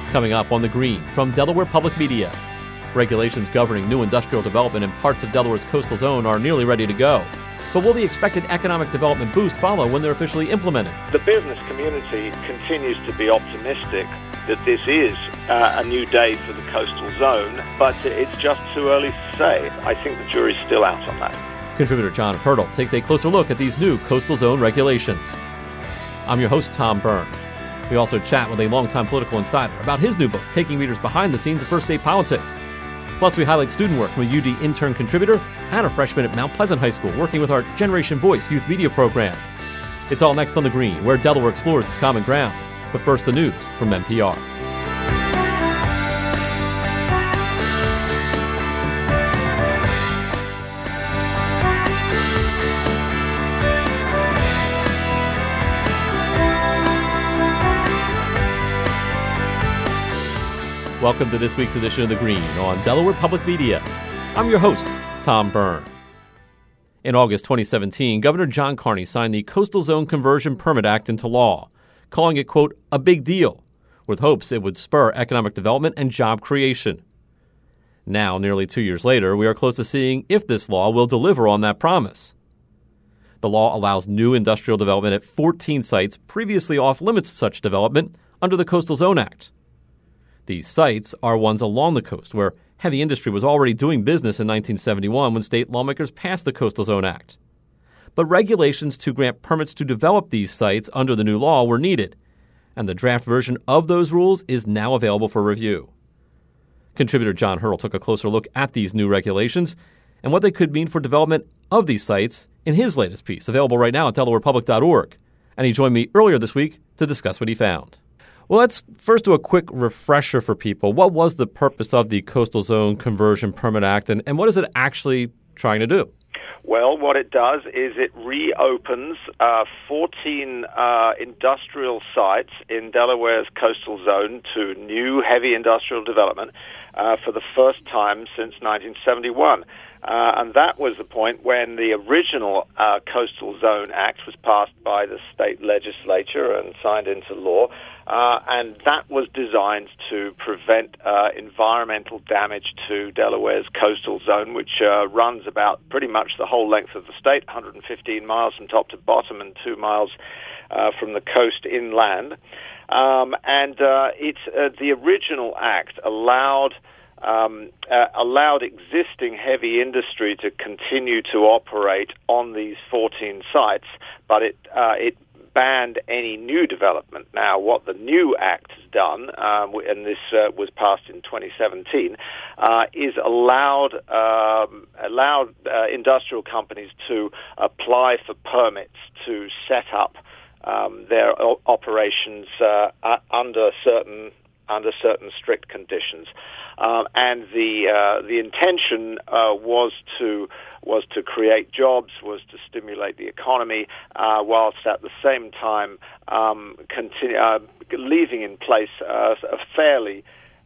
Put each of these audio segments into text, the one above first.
Coming up on The Green from Delaware Public Media. Regulations governing new industrial development in parts of Delaware's coastal zone are nearly ready to go. But will the expected economic development boost follow when they're officially implemented? The business community continues to be optimistic that this is a new day for the coastal zone, but it's just too early to say. I think the jury's still out on that. Contributor John Hurdle takes a closer look at these new coastal zone regulations. I'm your host, Tom Byrne. We also chat with a longtime political insider about his new book, taking readers behind the scenes of first state politics. Plus, we highlight student work from a UD intern contributor and a freshman at Mount Pleasant High School working with our Generation Voice youth media program. It's all next on The Green, where Delaware explores its common ground. But first, the news from NPR. Welcome to this week's edition of The Green on Delaware Public Media. I'm your host, Tom Byrne. In August 2017, Governor John Carney signed the Coastal Zone Conversion Permit Act into law, calling it, quote, a big deal, with hopes it would spur economic development and job creation. Now, nearly 2 years later, we are close to seeing if this law will deliver on that promise. The law allows new industrial development at 14 sites previously off-limits to such development under the Coastal Zone Act. These sites are ones along the coast where heavy industry was already doing business in 1971 when state lawmakers passed the Coastal Zone Act. But regulations to grant permits to develop these sites under the new law were needed, and the draft version of those rules is now available for review. Contributor John Hurdle took a closer look at these new regulations and what they could mean for development of these sites in his latest piece, available right now at delawarepublic.org. And he joined me earlier this week to discuss what he found. Well, let's first do a quick refresher for people. What was the purpose of the Coastal Zone Conversion Permit Act, and what is it actually trying to do? Well, what it does is it reopens 14 industrial sites in Delaware's coastal zone to new heavy industrial development for the first time since 1971. And that was the point when the original Coastal Zone Act was passed by the state legislature and signed into law. And that was designed to prevent environmental damage to Delaware's coastal zone, which runs about pretty much the whole length of the state, 115 miles from top to bottom and 2 miles from the coast inland. The original act allowed existing heavy industry to continue to operate on these 14 sites, but it banned any new development. Now, what the new act has done, and this was passed in 2017, is allowed industrial companies to apply for permits to set up their operations under certain strict conditions, and the intention was to create jobs, was to stimulate the economy, whilst at the same time leaving in place a fairly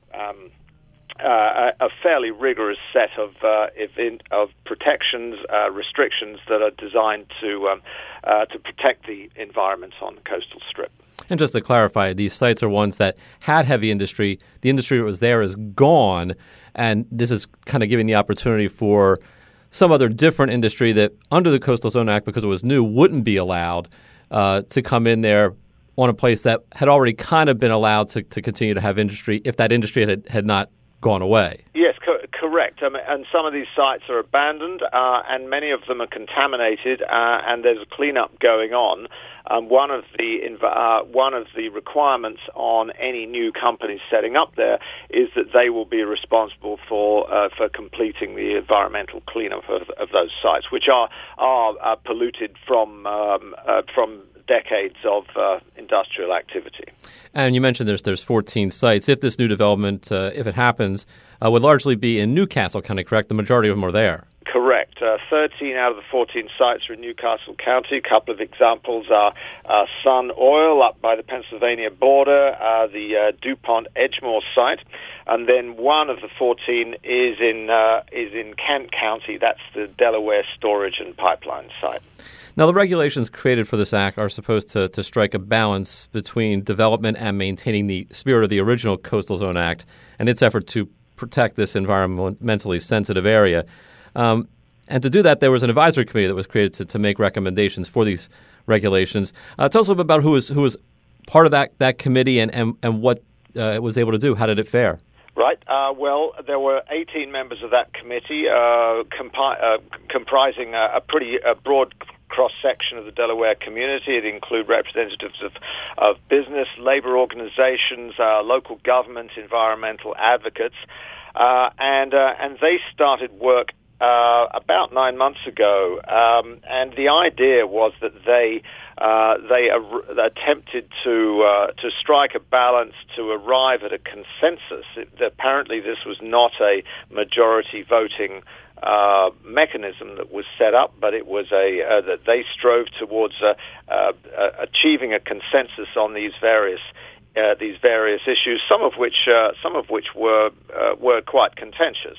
rigorous set of protections, restrictions that are designed to protect the environment on the coastal strip. And just to clarify, these sites are ones that had heavy industry. The industry that was there is gone, and this is kind of giving the opportunity for some other different industry that under the Coastal Zone Act, because it was new, wouldn't be allowed to come in there on a place that had already kind of been allowed to continue to have industry if that industry had not gone away. Yes, correct. And some of these sites are abandoned, and many of them are contaminated, and there's a cleanup going on. One of the requirements on any new companies setting up there is that they will be responsible for completing the environmental cleanup of those sites, which are polluted from decades of industrial activity. And you mentioned there's 14 sites. If this new development, if it happens, would largely be in Newcastle County, correct? The majority of them are there. Correct. 13 out of the 14 sites are in Newcastle County. A couple of examples are Sun Oil up by the Pennsylvania border, the DuPont Edgemoor site, and then one of the 14 is in Kent County. That's the Delaware Storage and Pipeline site. Now, the regulations created for this act are supposed to strike a balance between development and maintaining the spirit of the original Coastal Zone Act and its effort to protect this environmentally sensitive area. And to do that, there was an advisory committee that was created to make recommendations for these regulations. Tell us a little bit about who was part of that committee and what it was able to do. How did it fare? Right. Well, there were 18 members of that committee, comprising a pretty broad cross-section of the Delaware community. It included representatives of business, labor organizations, local government, environmental advocates, and they started work about 9 months ago, and the idea was that they attempted to strike a balance to arrive at a consensus. Apparently, this was not a majority voting mechanism that was set up, but it was that they strove towards achieving a consensus on these various issues, some of which were quite contentious.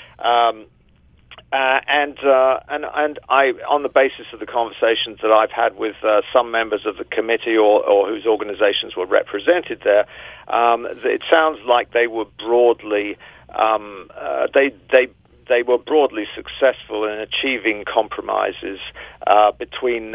And I, on the basis of the conversations that I've had with some members of the committee or whose organizations were represented there, it sounds like they were broadly they were broadly successful in achieving compromises between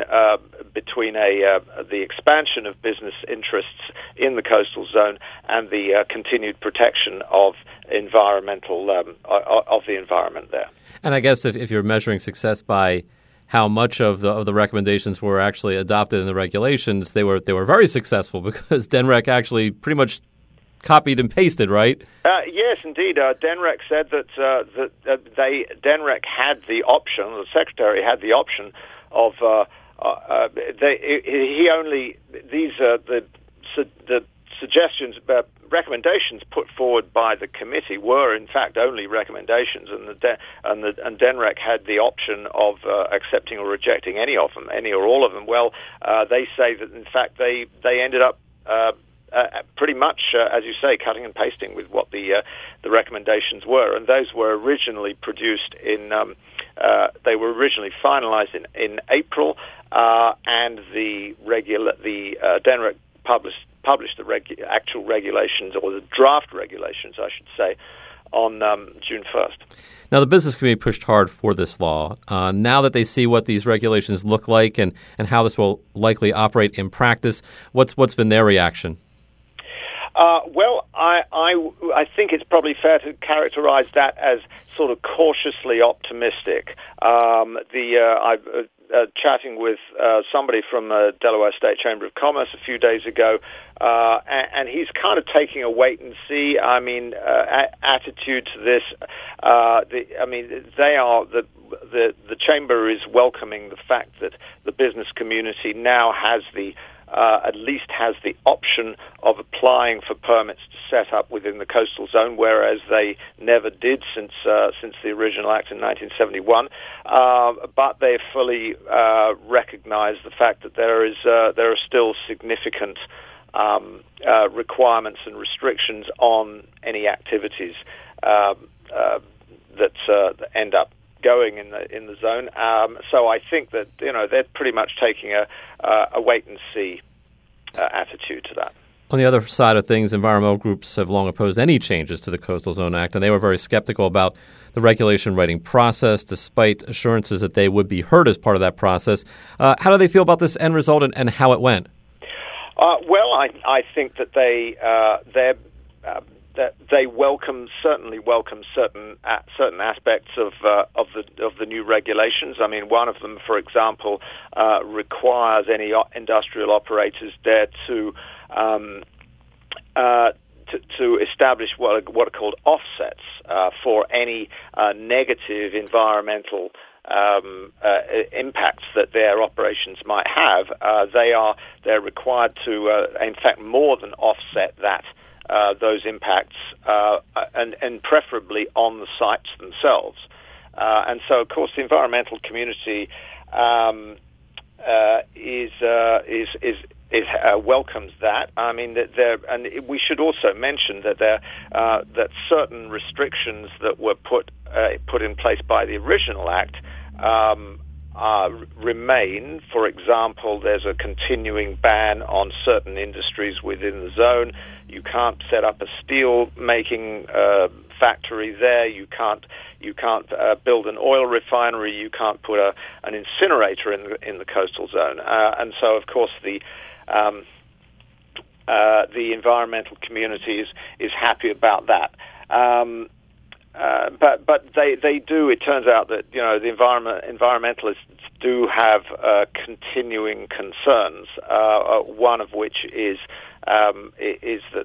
the expansion of business interests in the coastal zone and the continued protection of the environment there. And I guess if you're measuring success by how much of the recommendations were actually adopted in the regulations, they were very successful because DNREC actually pretty much copied and pasted, right? Yes, indeed. DNREC said that DNREC had the option. The secretary had the option of the suggestions, recommendations put forward by the committee were in fact only recommendations, and DNREC had the option of accepting or rejecting any of them, any or all of them. Well, they say that in fact they ended up pretty much, as you say, cutting and pasting with what the recommendations were, and those were originally produced they were originally finalized in April, and the DNREC published the actual regulations, or the draft regulations, I should say, on June 1st. Now, the business community pushed hard for this law. Now that they see what these regulations look like and how this will likely operate in practice, what's been their reaction? Well, I think it's probably fair to characterize that as sort of cautiously optimistic. Chatting with somebody from the Delaware State Chamber of Commerce a few days ago, and he's kind of taking a wait and see. Attitude to this. The chamber is welcoming the fact that the business community now has at least has the option of applying for permits to set up within the coastal zone, whereas they never did since the original act in 1971. But they fully recognize the fact that there are still significant requirements and restrictions on any activities that end up going in the zone. So I think that they're pretty much taking a wait and see attitude to that. On the other side of things, environmental groups have long opposed any changes to the Coastal Zone Act, and they were very skeptical about the regulation writing process, despite assurances that they would be heard as part of that process. How do they feel about this end result and how it went? Well, I think that they certainly welcome certain aspects of the new regulations. I mean, one of them, for example, requires any industrial operators there to establish what are called offsets for any negative environmental impacts that their operations might have. They're required to, in fact, more than offset those impacts, and preferably on the sites themselves. And so, of course, the environmental community welcomes that. I mean, and we should also mention that that certain restrictions that were put in place by the original act remain. For example, there's a continuing ban on certain industries within the zone. You can't set up a steel-making factory there. You can't build an oil refinery. You can't put an incinerator in the coastal zone. And so, of course, the environmental community is happy about that. But they do. It turns out that the environmentalists do have continuing concerns. One of which is that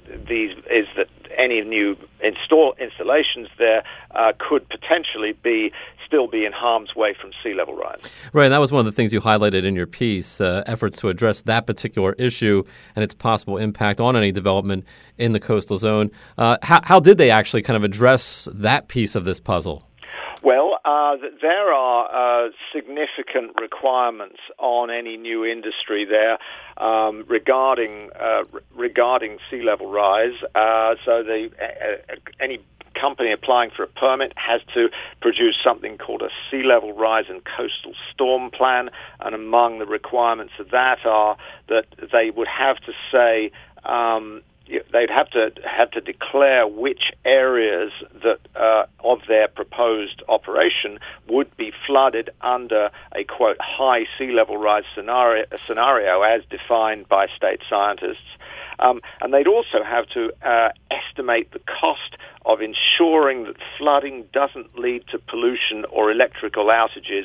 any new installations there could potentially still be in harm's way from sea level rise. Right, and that was one of the things you highlighted in your piece, efforts to address that particular issue and its possible impact on any development in the coastal zone. How did they actually kind of address that piece of this puzzle? Well, there are significant requirements on any new industry there regarding sea level rise. So any company applying for a permit has to produce something called a sea level rise and coastal storm plan, and among the requirements of that are that they would have to say they'd have to declare which areas that of their proposed operation would be flooded under a quote high sea level rise scenario as defined by state scientists. And they'd also have to estimate the cost of ensuring that flooding doesn't lead to pollution or electrical outages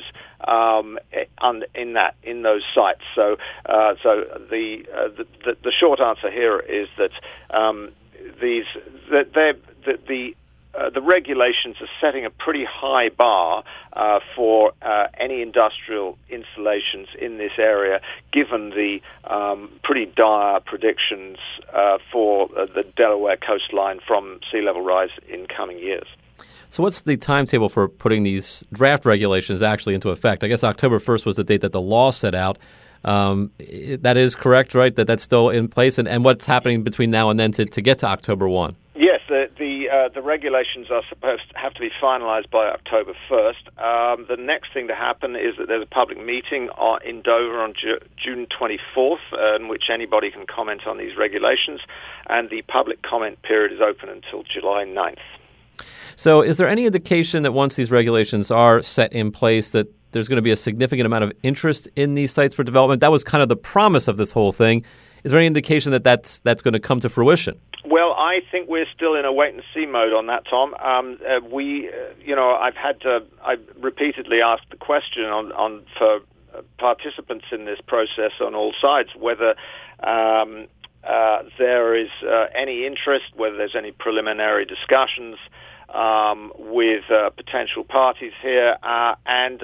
in those sites. So the short answer here is that the regulations are setting a pretty high bar for any industrial installations in this area, given the pretty dire predictions for the Delaware coastline from sea level rise in coming years. So what's the timetable for putting these draft regulations actually into effect? I guess October 1st was the date that the law set out. That is correct, right? That's still in place? And what's happening between now and then to get to October 1? Yes, the regulations are supposed to have to be finalized by October 1st. The next thing to happen is that there's a public meeting in Dover on June 24th in which anybody can comment on these regulations, and the public comment period is open until July 9th. So is there any indication that once these regulations are set in place that there's going to be a significant amount of interest in these sites for development? That was kind of the promise of this whole thing. Is there any indication that that's going to come to fruition? Well, I think we're still in a wait-and-see mode on that, Tom. I've repeatedly asked the question for participants in this process on all sides whether there is any interest, whether there's any preliminary discussions with potential parties here, and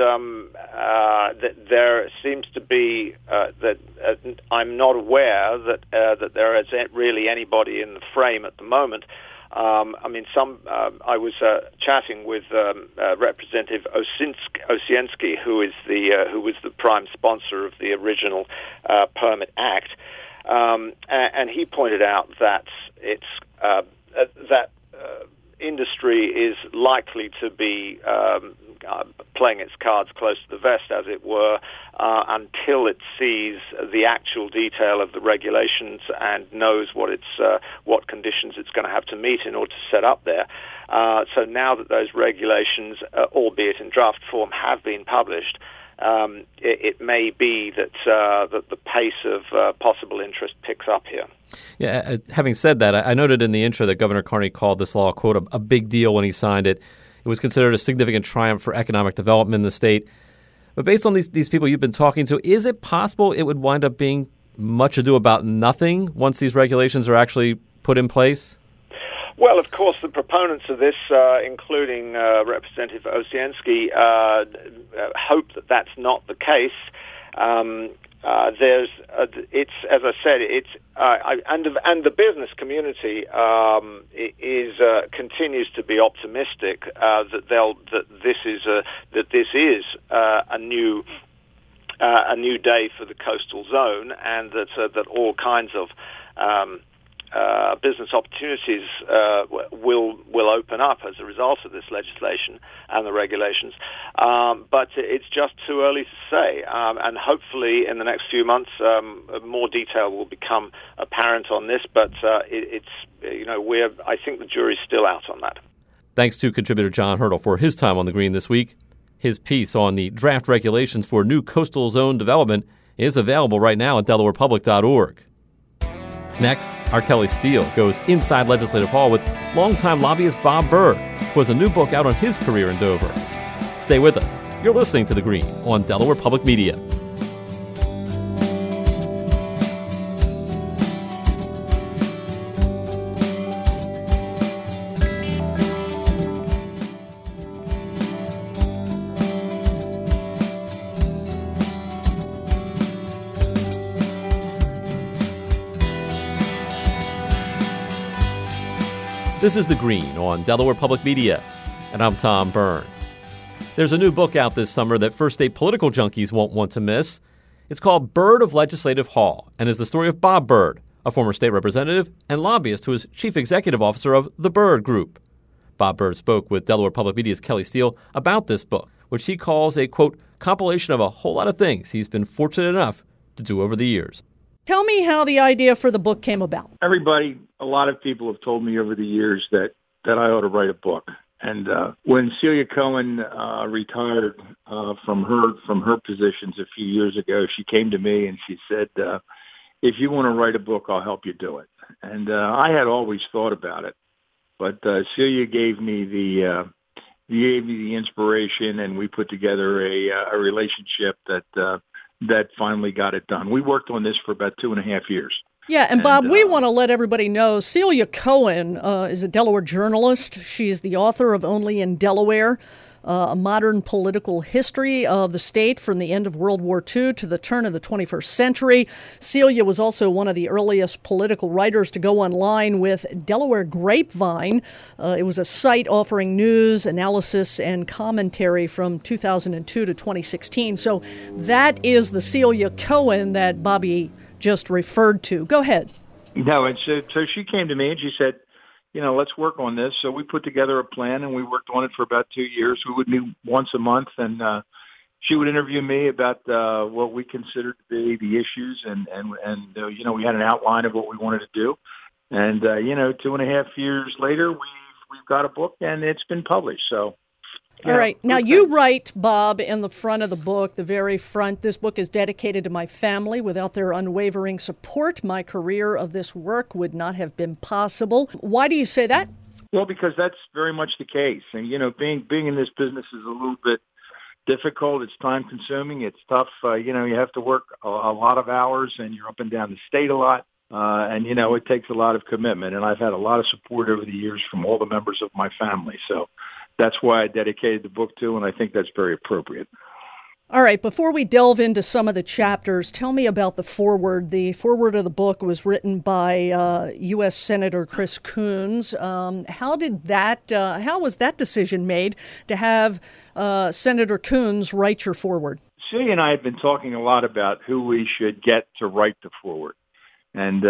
there seems to be that I'm not aware that there is really anybody in the frame at the moment. I was chatting with Representative Osienski, who was the prime sponsor of the original Permit Act, and he pointed out that industry is likely to be playing its cards close to the vest, as it were, until it sees the actual detail of the regulations and knows what conditions it's going to have to meet in order to set up there. So now that those regulations, albeit in draft form, have been published, it may be that the pace of possible interest picks up here. Yeah, having said that, I noted in the intro that Governor Carney called this law, quote, a big deal when he signed it. It was considered a significant triumph for economic development in the state. But based on these people you've been talking to, is it possible it would wind up being much ado about nothing once these regulations are actually put in place? Well, of course, the proponents of this, including Representative Osienski, hope that that's not the case. It's, as I said, and the business community continues to be optimistic that this is a new day for the coastal zone, and that all kinds of business opportunities will open up as a result of this legislation and the regulations. But it's just too early to say. And hopefully in the next few months, more detail will become apparent on this. But I think the jury's still out on that. Thanks to contributor John Hurdle for his time on The Green this week. His piece on the draft regulations for new coastal zone development is available right now at DelawarePublic.org. Next, our Kelly Steele goes inside Legislative Hall with longtime lobbyist Bob Byrd, who has a new book out on his career in Dover. Stay with us. You're listening to The Green on Delaware Public Media. This is The Green on Delaware Public Media, and I'm Tom Byrne. There's a new book out this summer that First State political junkies won't want to miss. It's called Byrd of Legislative Hall, and is the story of Bob Byrd, a former state representative and lobbyist who is chief executive officer of the Byrd Group. Bob Byrd spoke with Delaware Public Media's Kelly Steele about this book, which he calls a, quote, compilation of a whole lot of things he's been fortunate enough to do over the years. Tell me how the idea for the book came about. A lot of people have told me over the years that I ought to write a book. And when Celia Cohen retired from her positions a few years ago, she came to me and she said, if you want to write a book, I'll help you do it. And I had always thought about it. But Celia gave me the inspiration, and we put together a relationship that finally got it done. We worked on this for about 2.5 years. Yeah, and Bob, we want to let everybody know Celia Cohen is a Delaware journalist. She's the author of Only in Delaware, a modern political history of the state from the end of World War II to the turn of the 21st century. Celia was also one of the earliest political writers to go online with Delaware Grapevine. It was a site offering news, analysis, and commentary from 2002 to 2016. So that is the Celia Cohen that Bobby just referred to. Go ahead. No, and so she came to me and she said, let's work on this. So we put together a plan and we worked on it for about 2 years. We would meet once a month, and she would interview me about what we considered to be the issues, and we had an outline of what we wanted to do. And 2.5 years later, we've got a book and it's been published. So. All right. Now, you write, Bob, in the front of the book, the very front, this book is dedicated to my family. Without their unwavering support, my career of this work would not have been possible. Why do you say that? Well, because that's very much the case. And, being in this business is a little bit difficult. It's time-consuming. It's tough. You have to work a lot of hours, and you're up and down the state a lot. And it takes a lot of commitment. And I've had a lot of support over the years from all the members of my family. So that's why I dedicated the book to, and I think that's very appropriate. All right, before we delve into some of the chapters, tell me about the foreword. The foreword of the book was written by U.S. Senator Chris Coons. How was that decision made to have Senator Coons write your foreword? Celia and I have been talking a lot about who we should get to write the foreword, and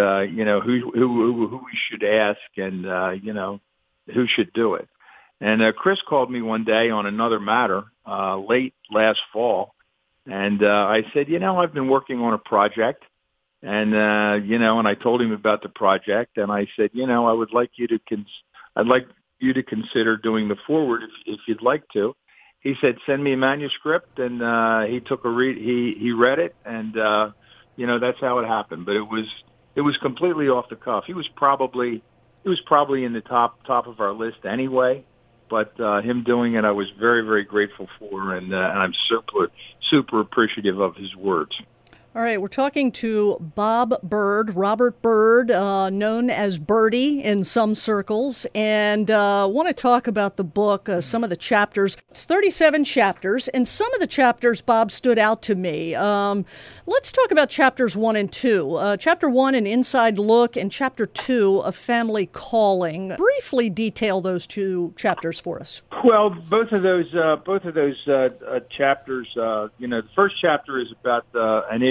who we should ask, and who should do it. And Chris called me one day on another matter late last fall, and I said, I've been working on a project, and and I told him about the project, and I said, I would like you to I'd like you to consider doing the foreword if you'd like to. He said, send me a manuscript, and he took a read. He read it, and that's how it happened. But it was completely off the cuff. He was probably in the top of our list anyway. But him doing it, I was very, very grateful for, and I'm super appreciative of his words. All right, we're talking to Bob Byrd, Robert Byrd, known as Birdie in some circles, and want to talk about the book, some of the chapters. It's 37 chapters, and some of the chapters, Bob, stood out to me. Let's talk about chapters 1 and 2. Chapter 1, An Inside Look, and Chapter 2, A Family Calling. Briefly detail those two chapters for us. Well, both of those chapters, the first chapter is about an issue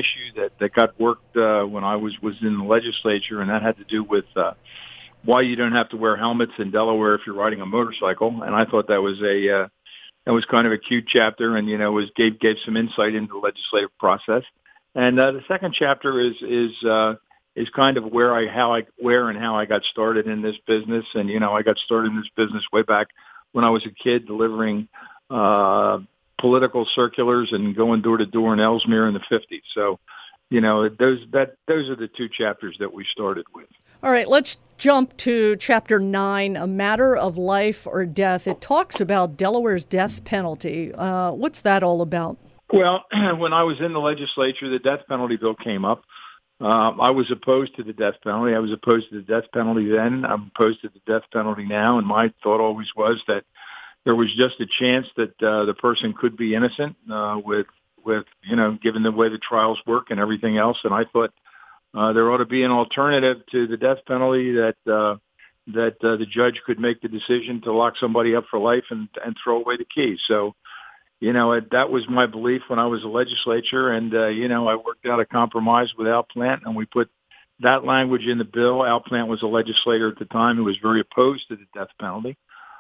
issue that got worked when I was in the legislature, and that had to do with why you don't have to wear helmets in Delaware if you're riding a motorcycle. And I thought that was that was kind of a cute chapter, and gave some insight into the legislative process. And the second chapter is kind of where and how I got started in this business. And I got started in this business way back when I was a kid, delivering political circulars and going door to door in Ellesmere in the 50s. So, those are the two chapters that we started with. All right, let's jump to Chapter 9, A Matter of Life or Death. It talks about Delaware's death penalty. What's that all about? Well, when I was in the legislature, the death penalty bill came up. I was opposed to the death penalty. I was opposed to the death penalty then. I'm opposed to the death penalty now. And my thought always was that there was just a chance that the person could be innocent with given the way the trials work and everything else. And I thought there ought to be an alternative to the death penalty that the judge could make the decision to lock somebody up for life and throw away the key. So, that was my belief when I was a legislature. And, I worked out a compromise with Al Plant, and we put that language in the bill. Al Plant was a legislator at the time who was very opposed to the death penalty.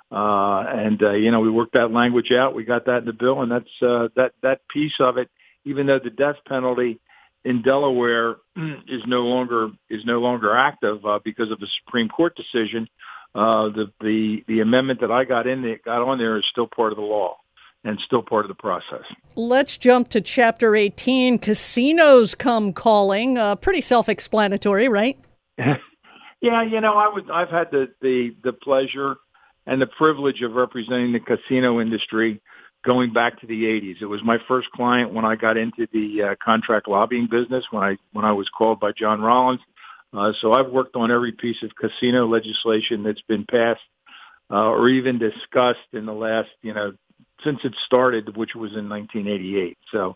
We worked that language out. We got that in the bill, and that's that piece of it. Even though the death penalty in Delaware is no longer active because of the Supreme Court decision, the amendment that I got on there is still part of the law and still part of the process. Let's jump to Chapter 18. Casinos come calling. Pretty self-explanatory, right? Yeah, I've had the pleasure and the privilege of representing the casino industry going back to the 80s. It was my first client when I got into the contract lobbying business, when I was called by John Rollins. So I've worked on every piece of casino legislation that's been passed or even discussed in the last, since it started, which was in 1988. So,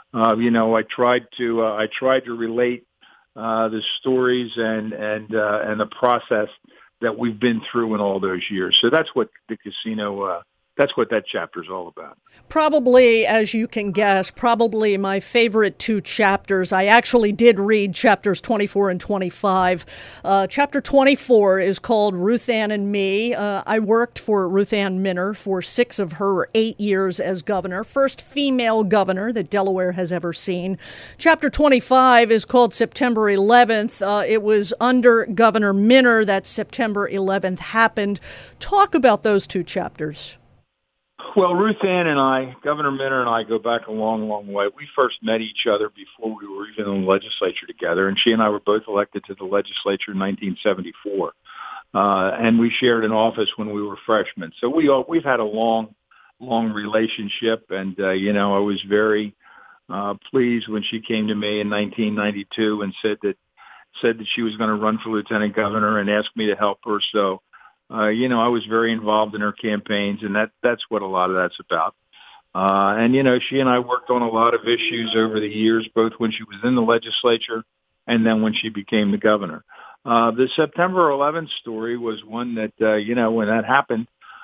I tried to relate the stories and the process that we've been through in all those years. So that's what the casino, that's what that chapter is all about. Probably, as you can guess, probably my favorite two chapters. I actually did read chapters 24 and 25. Chapter 24 is called Ruth Ann and Me. I worked for Ruth Ann Minner for 6 of her 8 years as governor, first female governor that Delaware has ever seen. Chapter 25 is called September 11th. It was under Governor Minner that September 11th happened. Talk about those two chapters. Well, Ruth Ann and I, Governor Minner and I, go back a long, long way. We first met each other before we were even in the legislature together, and she and I were both elected to the legislature in 1974. And we shared an office when we were freshmen. So we've had a long, long relationship, and, I was very pleased when she came to me in 1992 and said that she was going to run for lieutenant governor and asked me to help her. So, I was very involved in her campaigns, and that's what a lot of that's about. And she and I worked on a lot of issues over the years, both when she was in the legislature and then when she became the governor. The September 11th story was one that, when that happened,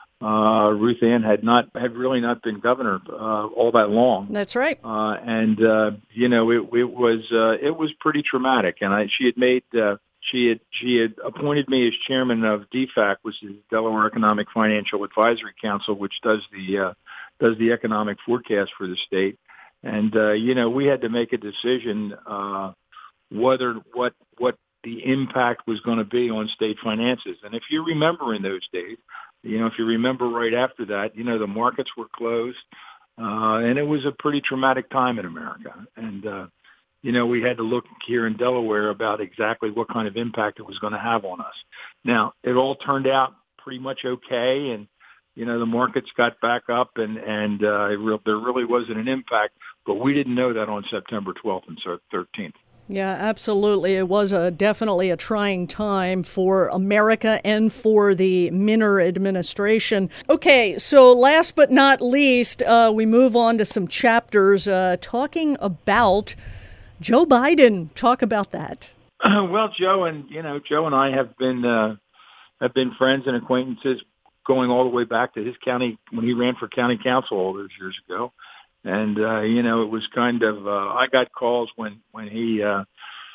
Ruth Ann had really not been governor all that long. That's right. It was pretty traumatic, and she had appointed me as chairman of DFAC, which is Delaware Economic Financial Advisory Council, which does the economic forecast for the state. And we had to make a decision what the impact was going to be on state finances. And if you remember in those days, if you remember right after that, the markets were closed, and it was a pretty traumatic time in America. And we had to look here in Delaware about exactly what kind of impact it was going to have on us. Now, it all turned out pretty much okay, and, the markets got back up, and there really wasn't an impact, but we didn't know that on September 12th and 13th. Yeah, absolutely. It was definitely a trying time for America and for the Minner administration. Okay, so last but not least, we move on to some chapters talking about Joe Biden. Talk about that. Well, Joe and I have been friends and acquaintances going all the way back to his county when he ran for county council all those years ago. And it was kind of I got calls when he got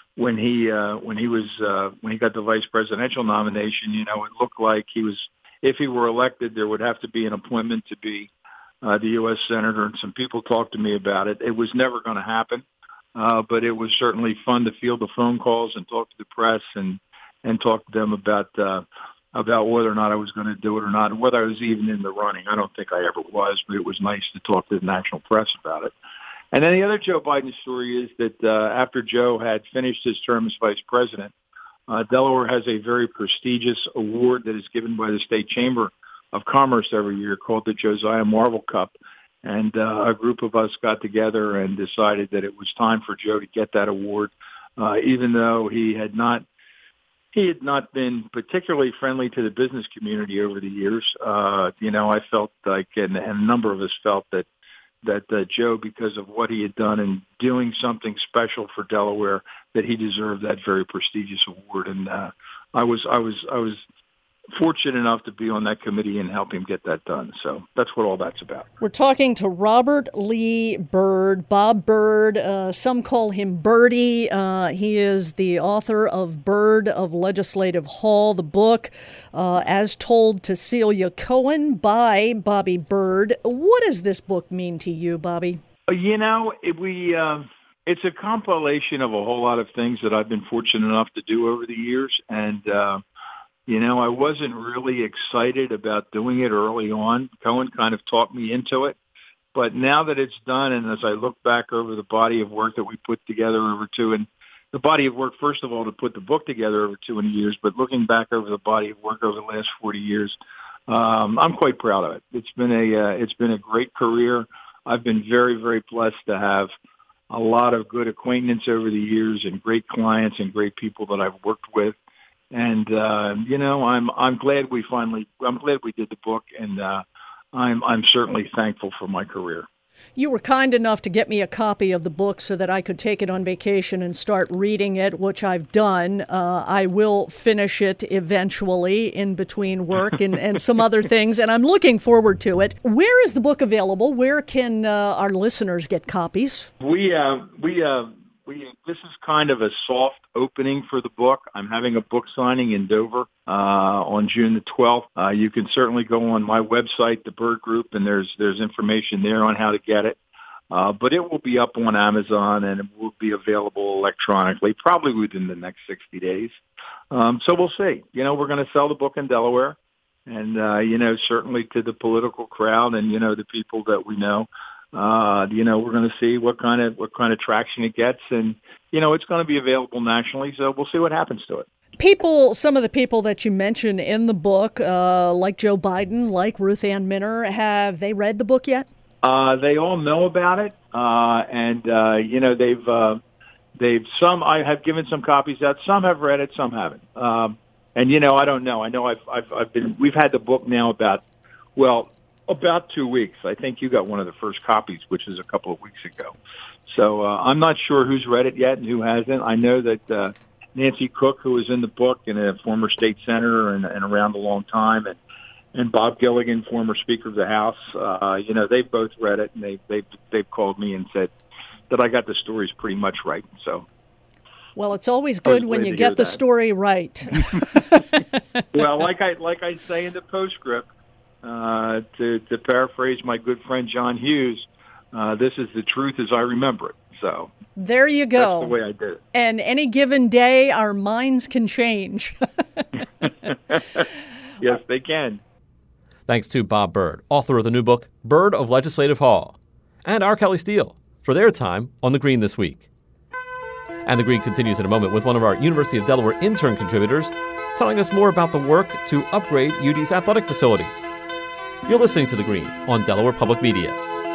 the vice presidential nomination. It looked like if he were elected, there would have to be an appointment to be the U.S. senator, and some people talked to me about it. It was never going to happen, but it was certainly fun to field the phone calls and talk to the press and talk to them about whether or not I was going to do it or not, and whether I was even in the running. I don't think I ever was, but it was nice to talk to the national press about it. And then the other Joe Biden story is that after Joe had finished his term as vice president, Delaware has a very prestigious award that is given by the State Chamber of Commerce every year called the Josiah Marvel Cup. And a group of us got together and decided that it was time for Joe to get that award, even though he had not been particularly friendly to the business community over the years. I felt like, and a number of us felt that Joe, because of what he had done in doing something special for Delaware, that he deserved that very prestigious award. And I was fortunate enough to be on that committee and help him get that done. So that's what all that's about. We're talking to Robert Lee Byrd, Bob Byrd. Some call him Birdie. He is the author of Byrd of Legislative Hall, the book, As Told to Celia Cohen by Bobby Byrd. What does this book mean to you, Bobby? It's a compilation of a whole lot of things that I've been fortunate enough to do over the years. And, I wasn't really excited about doing it early on. Cohen kind of talked me into it. But now that it's done, and as I look back over the body of work that we put together over the body of work, first of all, to put the book together over 2 years, but looking back over the body of work over the last 40 years, I'm quite proud of it. It's been a great career. I've been very, very blessed to have a lot of good acquaintance over the years and great clients and great people that I've worked with. And, I'm glad we did the book, and I'm certainly thankful for my career. You were kind enough to get me a copy of the book so that I could take it on vacation and start reading it, which I've done. I will finish it eventually in between work and some other things, and I'm looking forward to it. Where is the book available? Where can our listeners get copies? This is kind of a soft opening for the book. I'm having a book signing in Dover on June the 12th. You can certainly go on my website, the Byrd Group, and there's information there on how to get it. But it will be up on Amazon, and it will be available electronically probably within the next 60 days. So we'll see. We're going to sell the book in Delaware, and, certainly to the political crowd and, the people that we know. We're going to see what kind of traction it gets, and it's going to be available nationally. So we'll see what happens to it. Some of the people that you mentioned in the book, like Joe Biden, like Ruth Ann Minner, have they read the book yet? They all know about it, and they've some. I have given some copies out. Some have read it, some haven't. And I don't know. I know we've had the book now about 2 weeks. I think you got one of the first copies, which is a couple of weeks ago. So I'm not sure who's read it yet and who hasn't. I know that Nancy Cook, who was in the book and a former state senator and around a long time, and Bob Gilligan, former Speaker of the House, they've both read it, and they've called me and said that I got the stories pretty much right. So. Well, it's always good when you get the story right. Well, like I say in the postscript, to paraphrase my good friend John Hughes, this is the truth as I remember it. So there you go. That's the way I did it. And any given day, our minds can change. Yes, they can. Thanks to Bob Byrd, author of the new book, Byrd of Legislative Hall, and R. Kelly Steele for their time on The Green this week. And The Green continues in a moment with one of our University of Delaware intern contributors telling us more about the work to upgrade UD's athletic facilities. You're listening to The Green on Delaware Public Media.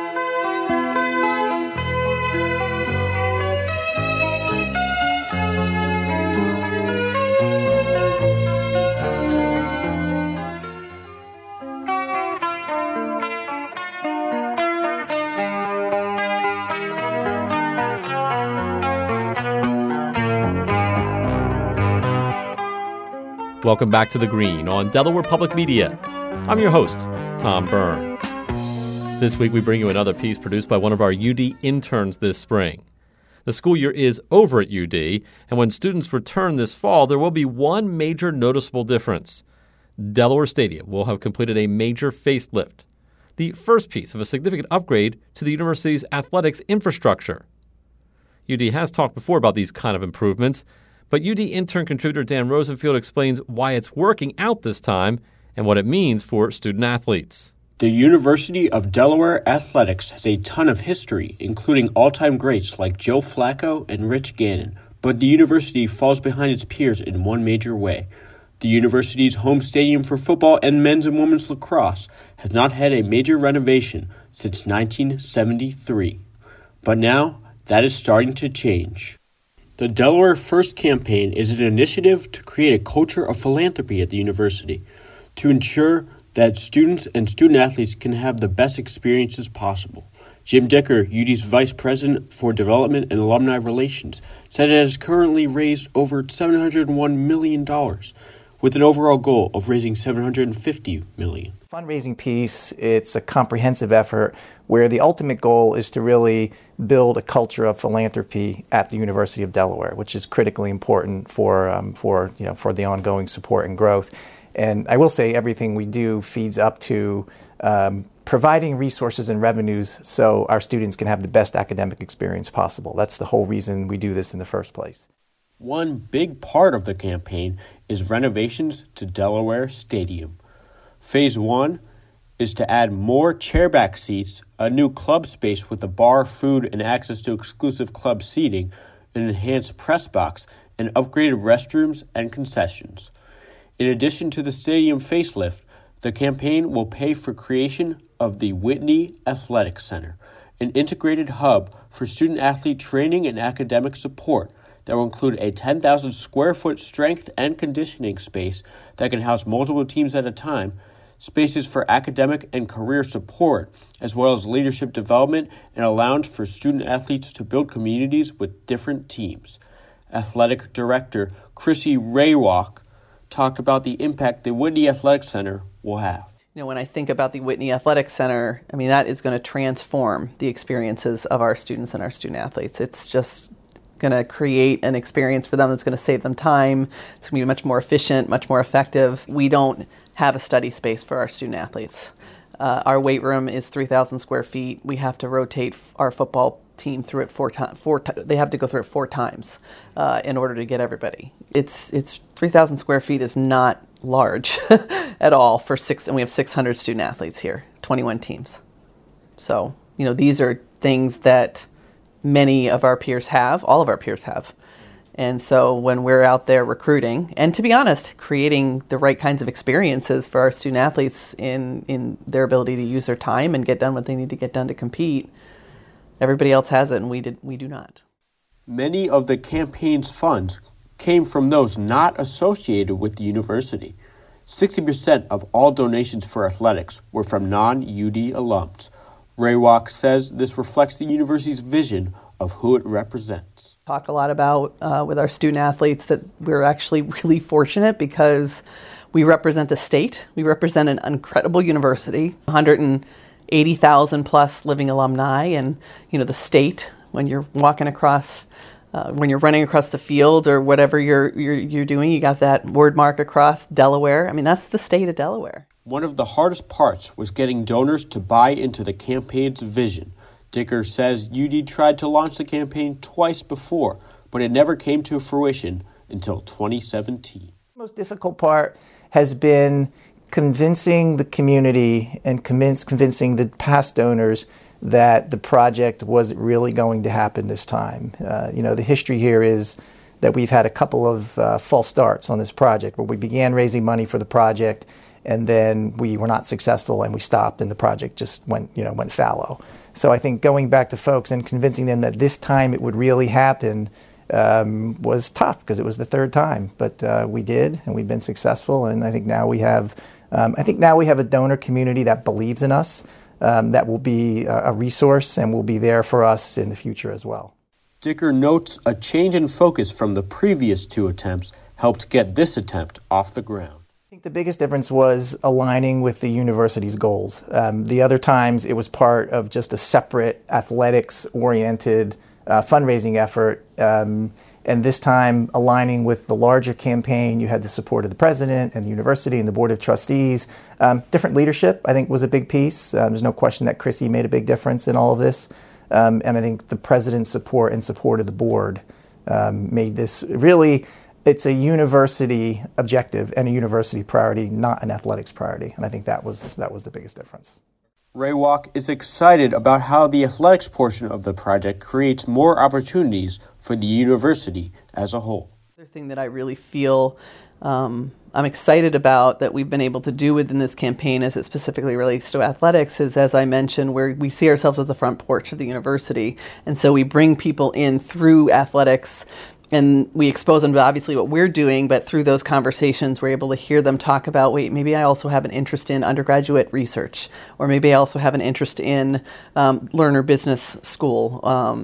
Welcome back to The Green on Delaware Public Media. I'm your host, Tom Byrne. This week we bring you another piece produced by one of our UD interns this spring. The school year is over at UD, and when students return this fall, there will be one major noticeable difference. Delaware Stadium will have completed a major facelift, the first piece of a significant upgrade to the university's athletics infrastructure. UD has talked before about these kind of improvements, but UD intern contributor Dan Rosenfield explains why it's working out this time and what it means for student athletes. The University of Delaware athletics has a ton of history, including all-time greats like Joe Flacco and Rich Gannon, but the university falls behind its peers in one major way. The university's home stadium for football and men's and women's lacrosse has not had a major renovation since 1973. But now, that is starting to change. The Delaware First campaign is an initiative to create a culture of philanthropy at the university, to ensure that students and student athletes can have the best experiences possible. Jim Dicker, UD's Vice President for Development and Alumni Relations, said it has currently raised over $701 million, with an overall goal of raising $750 million. Fundraising piece, it's a comprehensive effort where the ultimate goal is to really build a culture of philanthropy at the University of Delaware, which is critically important for the ongoing support and growth. And I will say everything we do feeds up to providing resources and revenues so our students can have the best academic experience possible. That's the whole reason we do this in the first place. One big part of the campaign is renovations to Delaware Stadium. Phase 1 is to add more chairback seats, a new club space with a bar, food, and access to exclusive club seating, an enhanced press box, and upgraded restrooms and concessions. In addition to the stadium facelift, the campaign will pay for creation of the Whitney Athletic Center, an integrated hub for student-athlete training and academic support that will include a 10,000 square foot strength and conditioning space that can house multiple teams at a time, spaces for academic and career support, as well as leadership development and a lounge for student-athletes to build communities with different teams. Athletic Director Chrissy Raywalk talked about the impact the Whitney Athletic Center will have. You know, when I think about the Whitney Athletic Center, I mean, that is going to transform the experiences of our students and our student athletes. It's just going to create an experience for them that's going to save them time. It's going to be much more efficient, much more effective. We don't have a study space for our student athletes. Our weight room is 3,000 square feet. We have to rotate our football team through it they have to go through it 4 times in order to get everybody. It's 3,000 square feet is not large at all and we have 600 student athletes here, 21 teams. So, you know, these are things that many of our peers have, all of our peers have. And so when we're out there recruiting, and to be honest, creating the right kinds of experiences for our student athletes in their ability to use their time and get done what they need to get done to compete, everybody else has it and we do not. Many of the campaign's funds came from those not associated with the university. 60% of all donations for athletics were from non-UD alums. Raywalk says this reflects the university's vision of who it represents. Talk a lot about with our student athletes that we're actually really fortunate because we represent the state. We represent an incredible university, 180,000 plus living alumni, and you know the state. When you're walking across, when you're running across the field or whatever you're doing, you got that word mark across Delaware. I mean, that's the state of Delaware. One of the hardest parts was getting donors to buy into the campaign's vision. Dicker says UD tried to launch the campaign twice before, but it never came to fruition until 2017. The most difficult part has been convincing the community and convincing the past donors that the project wasn't really going to happen this time. The history here is that we've had a couple of false starts on this project where we began raising money for the project and then we were not successful and we stopped and the project just went fallow. So I think going back to folks and convincing them that this time it would really happen was tough because it was the third time. But we did, and we've been successful. And I think now we have a donor community that believes in us, that will be a resource and will be there for us in the future as well. Dicker notes a change in focus from the previous 2 attempts helped get this attempt off the ground. I think the biggest difference was aligning with the university's goals. The other times it was part of just a separate athletics-oriented fundraising effort. And this time, aligning with the larger campaign, you had the support of the president and the university and the board of trustees. Different leadership, I think, was a big piece. There's no question that Chrissy made a big difference in all of this. And I think the president's support and support of the board made this really, it's a university objective and a university priority, not an athletics priority. And I think that was the biggest difference. Ray Walk is excited about how the athletics portion of the project creates more opportunities for the university as a whole. Another thing that I really feel I'm excited about that we've been able to do within this campaign as it specifically relates to athletics is, as I mentioned, where we see ourselves as the front porch of the university. And so we bring people in through athletics and we expose them to obviously what we're doing, but through those conversations, we're able to hear them talk about, wait, maybe I also have an interest in undergraduate research, or maybe I also have an interest in Lerner Business School.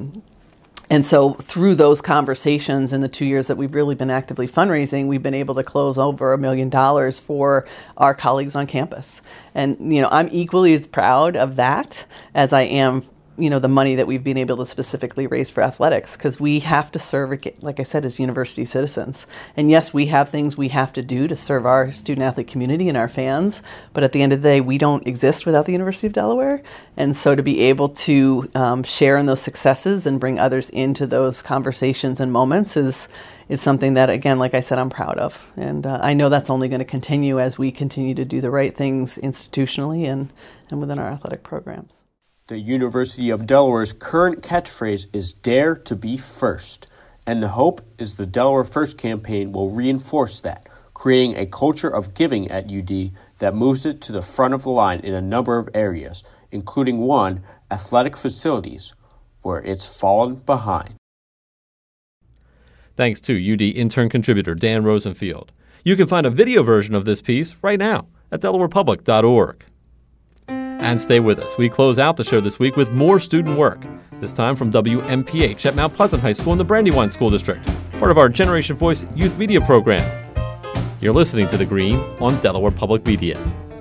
And so through those conversations in the 2 years that we've really been actively fundraising, we've been able to close over $1 million for our colleagues on campus. And, I'm equally as proud of that as I am the money that we've been able to specifically raise for athletics, because we have to serve, like I said, as university citizens. And yes, we have things we have to do to serve our student-athlete community and our fans, but at the end of the day, we don't exist without the University of Delaware. And so to be able to share in those successes and bring others into those conversations and moments is something that, again, like I said, I'm proud of. And I know that's only going to continue as we continue to do the right things institutionally and within our athletic programs. The University of Delaware's current catchphrase is Dare to be First, and the hope is the Delaware First campaign will reinforce that, creating a culture of giving at UD that moves it to the front of the line in a number of areas, including one, athletic facilities, where it's fallen behind. Thanks to UD intern contributor Dan Rosenfield. You can find a video version of this piece right now at delawarepublic.org. And stay with us. We close out the show this week with more student work, this time from WMPH at Mount Pleasant High School in the Brandywine School District, part of our Generation Voice Youth Media Program. You're listening to The Green on Delaware Public Media.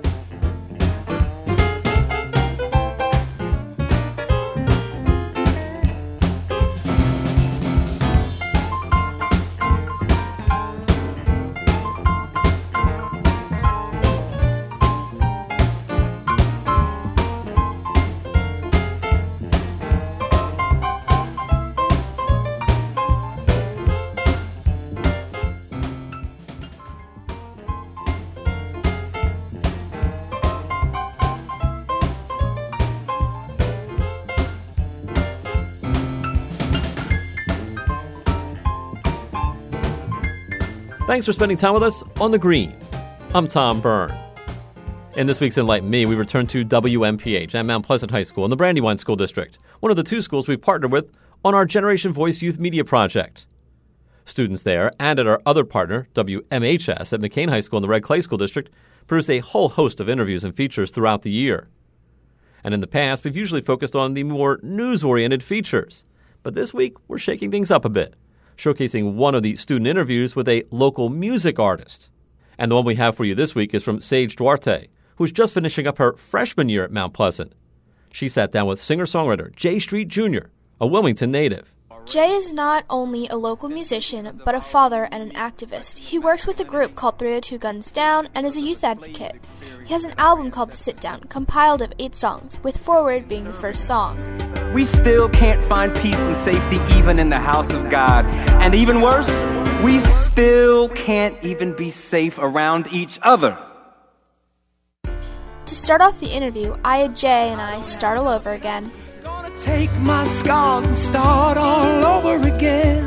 Thanks for spending time with us on The Green. I'm Tom Byrne. In this week's Enlighten Me, we return to WMPH at Mount Pleasant High School in the Brandywine School District, one of the two schools we've partnered with on our Generation Voice Youth Media Project. Students there and at our other partner, WMHS at McCain High School in the Red Clay School District, produce a whole host of interviews and features throughout the year. And in the past, we've usually focused on the more news-oriented features. But this week, we're shaking things up a bit, showcasing one of the student interviews with a local music artist. And the one we have for you this week is from Sage Duarte, who's just finishing up her freshman year at Mount Pleasant. She sat down with singer-songwriter Jay Street Jr., a Wilmington native. Jay is not only a local musician, but a father and an activist. He works with a group called 302 Guns Down and is a youth advocate. He has an album called The Sit Down, compiled of 8 songs, with Forward being the first song. We still can't find peace and safety even in the house of God. And even worse, we still can't even be safe around each other. To start off the interview, I had Jay and I start all over again. Gonna take my scars and start all over again.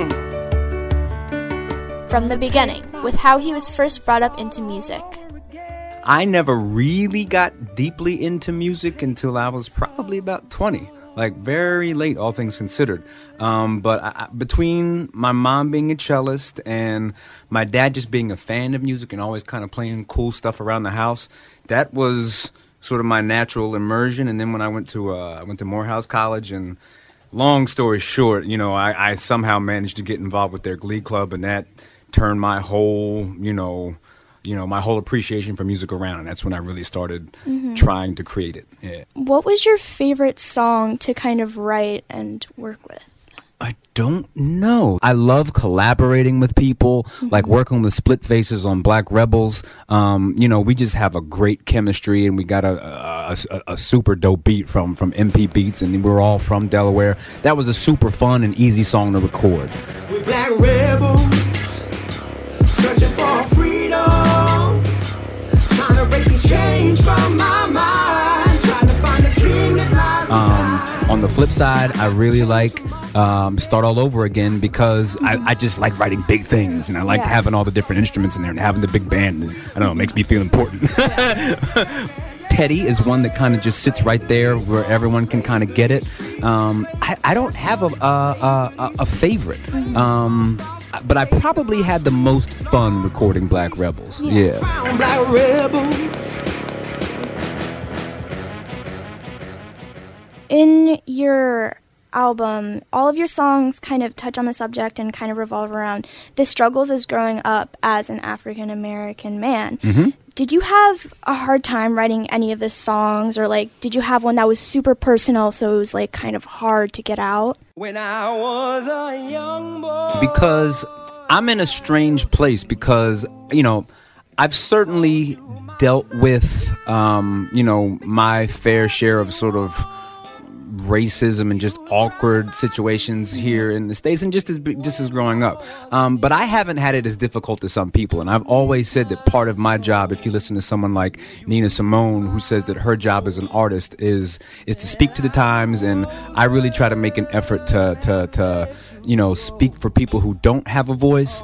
From the beginning, with how he was first brought up into music. I never really got deeply into music until I was probably about 20. Like very late, all things considered. But between my mom being a cellist and my dad just being a fan of music and always kind of playing cool stuff around the house, that was sort of my natural immersion. And then when I went to Morehouse College, and long story short, I somehow managed to get involved with their glee club, and that turned my whole, my whole appreciation for music around, and that's when I really started trying to create it. Yeah. What was your favorite song to kind of write and work with? I don't know. I love collaborating with people, like working with Split Faces on Black Rebels. We just have a great chemistry, and we got a super dope beat from MP Beats, and we're all from Delaware. That was a super fun and easy song to record. We're Black Rebels, searching for freedom, trying to break these chains from my mind, trying to find the king that lies inside. On the flip side, I really like Start All Over Again because I just like writing big things, and I like having all the different instruments in there and having the big band. And, I don't know, it makes me feel important. Teddy is one that kind of just sits right there where everyone can kind of get it. I don't have a favorite, but I probably had the most fun recording Black Rebels. Yeah. Black Rebels. In your album, all of your songs kind of touch on the subject and kind of revolve around the struggles as growing up as an African American man. Did you have a hard time writing any of the songs, or did you have one that was super personal, so it was kind of hard to get out? When I was a young boy. Because I'm in a strange place because, I've certainly dealt with, my fair share of sort of racism and just awkward situations here in the States, and just as growing up. But I haven't had it as difficult as some people. And I've always said that part of my job, if you listen to someone like Nina Simone, who says that her job as an artist is to speak to the times, and I really try to make an effort to speak for people who don't have a voice.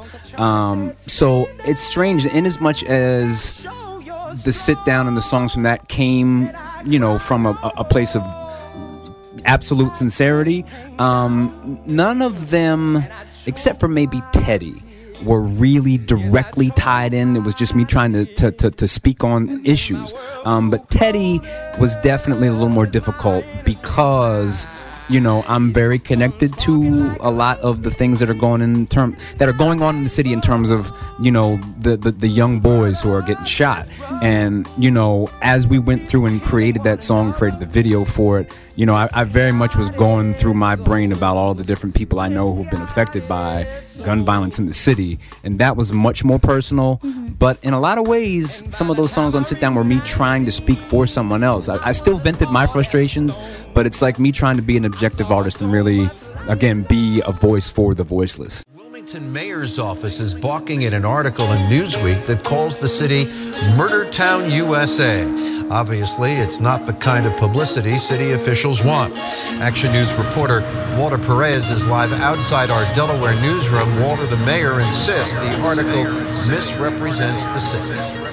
So it's strange, in as much as the sit down and the songs from that came, from a place of absolute sincerity. None of them, except for maybe Teddy, were really directly tied in. It was just me trying to speak on issues. But Teddy was definitely a little more difficult because I'm very connected to a lot of the things that are going on in the city in terms of, the young boys who are getting shot. And, as we went through and created that song, created the video for it, I very much was going through my brain about all the different people I know who've been affected by gun violence in the city. And that was much more personal. But in a lot of ways, some of those songs on Sit Down were me trying to speak for someone else. I still vented my frustrations, but it's like me trying to be an objective artist and really, again, be a voice for the voiceless. Wilmington Mayor's office is balking at an article in Newsweek that calls the city Murder Town, USA. Obviously, it's not the kind of publicity city officials want. Action News reporter Walter Perez is live outside our Delaware newsroom. Walter, the mayor, insists the article misrepresents the city.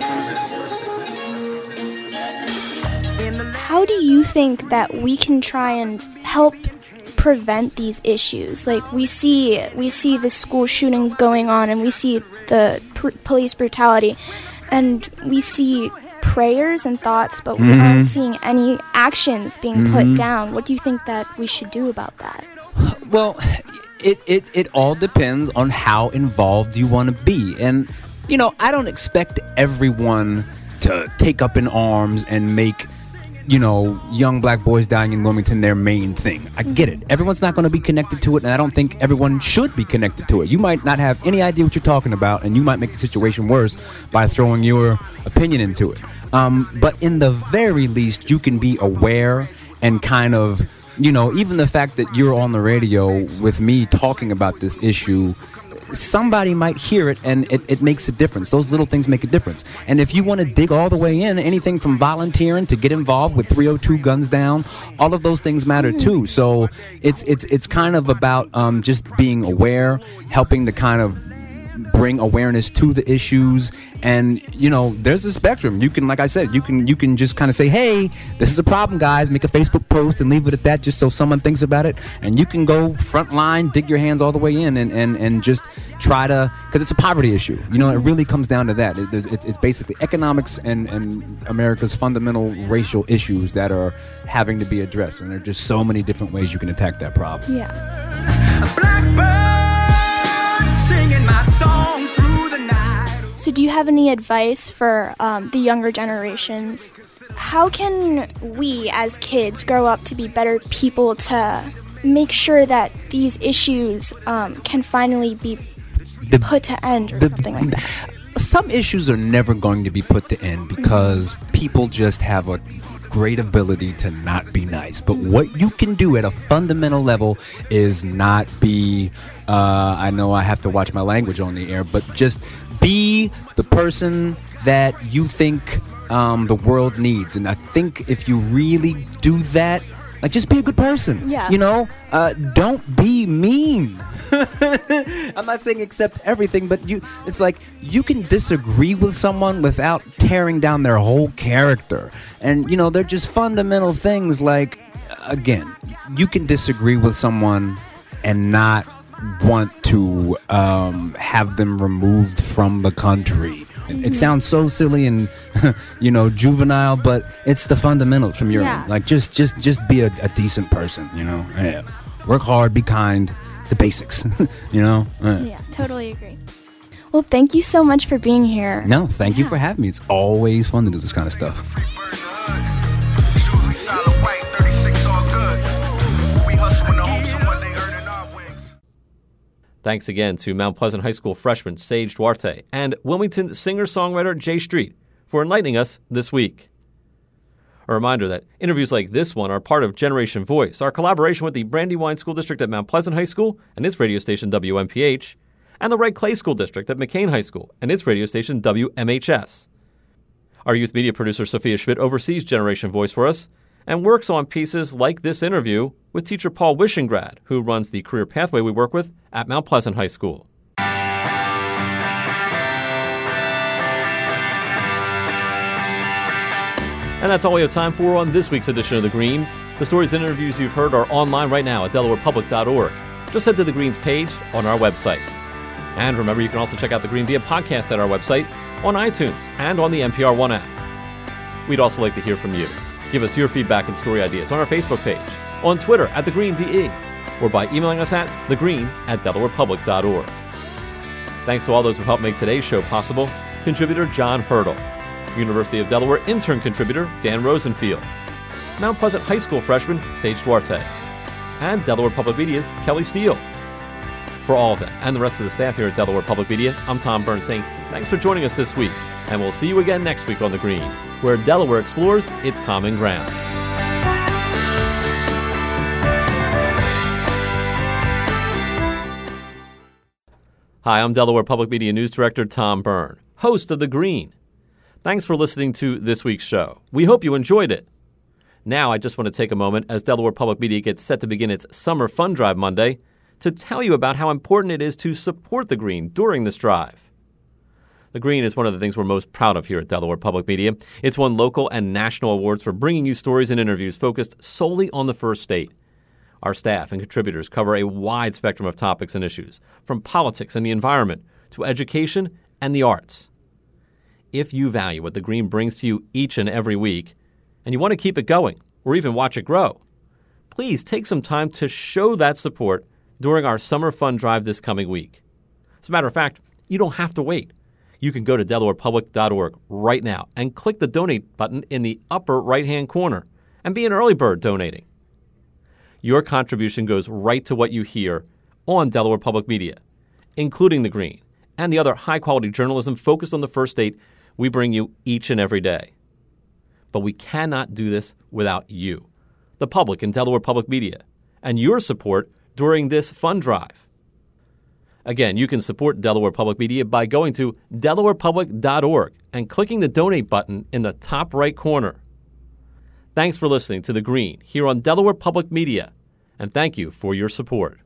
How do you think that we can try and help prevent these issues? We see the school shootings going on, and we see the police brutality, and we see prayers and thoughts, but we aren't seeing any actions being put down. What do you think that we should do about that? Well, it all depends on how involved you want to be. And, I don't expect everyone to take up in arms and make, young black boys dying in Wilmington their main thing. I get it. Everyone's not going to be connected to it, and I don't think everyone should be connected to it. You might not have any idea what you're talking about, and you might make the situation worse by throwing your opinion into it. But in the very least, you can be aware and kind of, even the fact that you're on the radio with me talking about this issue, somebody might hear it, and it makes a difference. Those little things make a difference. And if you want to dig all the way in, anything from volunteering to get involved with 302 Guns Down, all of those things matter too. So it's kind of about just being aware, helping to kind of bring awareness to the issues. And there's a spectrum. You can, like I said, you can just kind of say, hey, this is a problem, guys, make a Facebook post and leave it at that, just so someone thinks about it. And you can go front line, dig your hands all the way in, and just try to, because it's a poverty issue. It really comes down to that. It's basically economics and America's fundamental racial issues that are having to be addressed. And there are just so many different ways you can attack that problem. Yeah. Blackbird singing my song through the night. So do you have any advice for the younger generations? How can we as kids grow up to be better people to make sure that these issues can finally be put to end or something like that? Some issues are never going to be put to end because people just have a great ability to not be nice. But what you can do at a fundamental level is not be, I know I have to watch my language on the air, but just be the person that you think the world needs. And I think if you really do that, like, just be a good person. Yeah. You know, don't be mean. I'm not saying accept everything, but it's like you can disagree with someone without tearing down their whole character. And, you know, they're just fundamental things like, again, you can disagree with someone and not want to have them removed from the country. It sounds so silly and, you know, juvenile, but it's the fundamentals from your end. Like, just be a decent person, you know? Yeah. Work hard, be kind, the basics, you know? Yeah, totally agree. Well, thank you so much for being here. No, thank you for having me. It's always fun to do this kind of stuff. Thanks again to Mount Pleasant High School freshman Sage Duarte and Wilmington singer-songwriter Jay Street for enlightening us this week. A reminder that interviews like this one are part of Generation Voice, our collaboration with the Brandywine School District at Mount Pleasant High School and its radio station WMPH, and the Red Clay School District at McCain High School and its radio station WMHS. Our youth media producer Sophia Schmidt oversees Generation Voice for us and works on pieces like this interview with teacher Paul Wishengrad, who runs the career pathway we work with at Mount Pleasant High School. And that's all we have time for on this week's edition of The Green. The stories and interviews you've heard are online right now at DelawarePublic.org. Just head to the Green's page on our website. And remember, you can also check out The Green via podcast at our website, on iTunes, and on the NPR One app. We'd also like to hear from you. Give us your feedback and story ideas on our Facebook page, on Twitter at TheGreenDE, or by emailing us at thegreen@DelawarePublic.org. Thanks to all those who helped make today's show possible. Contributor John Hurdle, University of Delaware intern contributor Dan Rosenfield, Mount Pleasant High School freshman Sage Duarte, and Delaware Public Media's Kelly Steele. For all of them and the rest of the staff here at Delaware Public Media, I'm Tom Burns saying thanks for joining us this week, and we'll see you again next week on The Green, where Delaware explores its common ground. Hi, I'm Delaware Public Media News Director Tom Byrne, host of The Green. Thanks for listening to this week's show. We hope you enjoyed it. Now, I just want to take a moment as Delaware Public Media gets set to begin its Summer Fun Drive Monday to tell you about how important it is to support The Green during this drive. The Green is one of the things we're most proud of here at Delaware Public Media. It's won local and national awards for bringing you stories and interviews focused solely on the First State. Our staff and contributors cover a wide spectrum of topics and issues, from politics and the environment to education and the arts. If you value what The Green brings to you each and every week, and you want to keep it going or even watch it grow, please take some time to show that support during our Summer Fun Drive this coming week. As a matter of fact, you don't have to wait. You can go to DelawarePublic.org right now and click the donate button in the upper right-hand corner and be an early bird donating. Your contribution goes right to what you hear on Delaware Public Media, including The Green and the other high-quality journalism focused on the First State we bring you each and every day. But we cannot do this without you, the public in Delaware Public Media, and your support during this fun drive. Again, you can support Delaware Public Media by going to DelawarePublic.org and clicking the donate button in the top right corner. Thanks for listening to The Green here on Delaware Public Media, and thank you for your support.